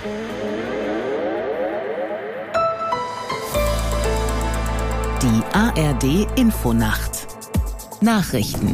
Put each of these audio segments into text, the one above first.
Die ARD-Infonacht. Nachrichten.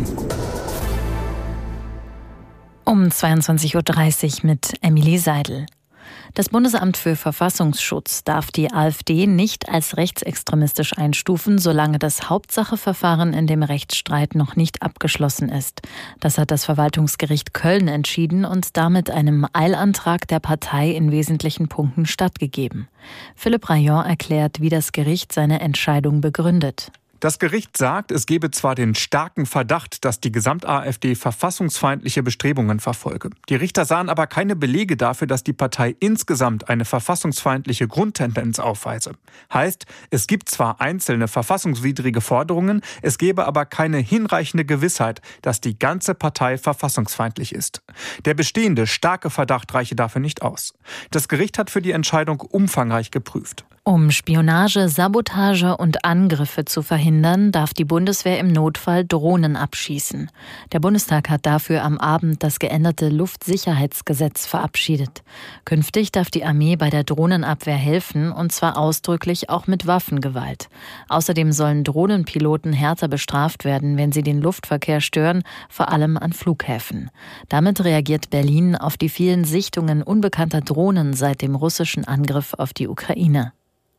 Um 22.30 Uhr mit Emilie Seidel. Das Bundesamt für Verfassungsschutz darf die AfD nicht als rechtsextremistisch einstufen, solange das Hauptsacheverfahren in dem Rechtsstreit noch nicht abgeschlossen ist. Das hat das Verwaltungsgericht Köln entschieden und damit einem Eilantrag der Partei in wesentlichen Punkten stattgegeben. Philipp Rayon erklärt, wie das Gericht seine Entscheidung begründet. Das Gericht sagt, es gebe zwar den starken Verdacht, dass die Gesamt-AfD verfassungsfeindliche Bestrebungen verfolge. Die Richter sahen aber keine Belege dafür, dass die Partei insgesamt eine verfassungsfeindliche Grundtendenz aufweise. Heißt, es gibt zwar einzelne verfassungswidrige Forderungen, es gebe aber keine hinreichende Gewissheit, dass die ganze Partei verfassungsfeindlich ist. Der bestehende starke Verdacht reiche dafür nicht aus. Das Gericht hat für die Entscheidung umfangreich geprüft. Um Spionage, Sabotage und Angriffe zu verhindern, darf die Bundeswehr im Notfall Drohnen abschießen. Der Bundestag hat dafür am Abend das geänderte Luftsicherheitsgesetz verabschiedet. Künftig darf die Armee bei der Drohnenabwehr helfen, und zwar ausdrücklich auch mit Waffengewalt. Außerdem sollen Drohnenpiloten härter bestraft werden, wenn sie den Luftverkehr stören, vor allem an Flughäfen. Damit reagiert Berlin auf die vielen Sichtungen unbekannter Drohnen seit dem russischen Angriff auf die Ukraine.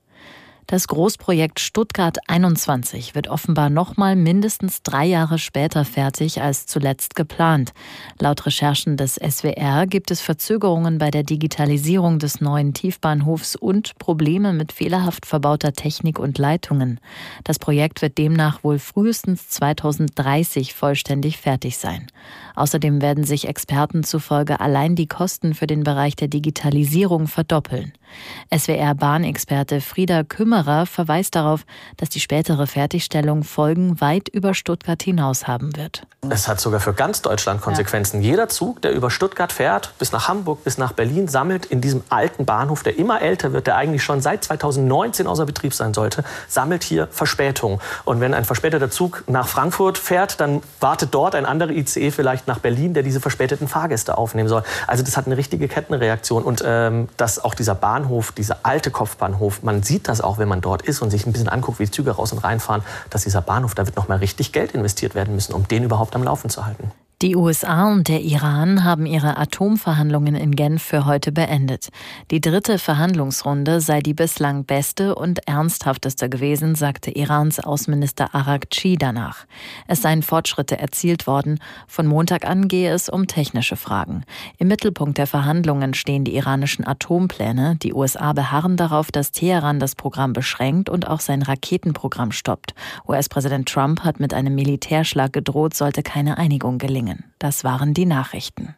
Das Großprojekt Stuttgart 21 wird offenbar nochmal mindestens 3 Jahre später fertig als zuletzt geplant. Laut Recherchen des SWR gibt es Verzögerungen bei der Digitalisierung des neuen Tiefbahnhofs und Probleme mit fehlerhaft verbauter Technik und Leitungen. Das Projekt wird demnach wohl frühestens 2030 vollständig fertig sein. Außerdem werden sich Experten zufolge allein die Kosten für den Bereich der Digitalisierung verdoppeln. SWR-Bahnexperte Frieda Kümmerer verweist darauf, dass die spätere Fertigstellung Folgen weit über Stuttgart hinaus haben wird. Es hat sogar für ganz Deutschland Konsequenzen. Ja. Jeder Zug, der über Stuttgart fährt, bis nach Hamburg, bis nach Berlin, sammelt in diesem alten Bahnhof, der immer älter wird, der eigentlich schon seit 2019 außer Betrieb sein sollte, sammelt hier Verspätung. Und wenn ein verspäteter Zug nach Frankfurt fährt, dann wartet dort ein anderer ICE vielleicht nach Berlin, der diese verspäteten Fahrgäste aufnehmen soll. Also das hat eine richtige Kettenreaktion. Und dass auch dieser Bahnhof, dieser alte Kopfbahnhof, man sieht das auch, wenn man dort ist und sich ein bisschen anguckt, wie die Züge raus und reinfahren, dass dieser Bahnhof, da wird noch mal richtig Geld investiert werden müssen, um den überhaupt am Laufen zu halten. Die USA und der Iran haben ihre Atomverhandlungen in Genf für heute beendet. Die 3. Verhandlungsrunde sei die bislang beste und ernsthafteste gewesen, sagte Irans Außenminister Araghchi danach. Es seien Fortschritte erzielt worden. Von Montag an gehe es um technische Fragen. Im Mittelpunkt der Verhandlungen stehen die iranischen Atompläne. Die USA beharren darauf, dass Teheran das Programm beschränkt und auch sein Raketenprogramm stoppt. US-Präsident Trump hat mit einem Militärschlag gedroht, sollte keine Einigung gelingen. Das waren die Nachrichten.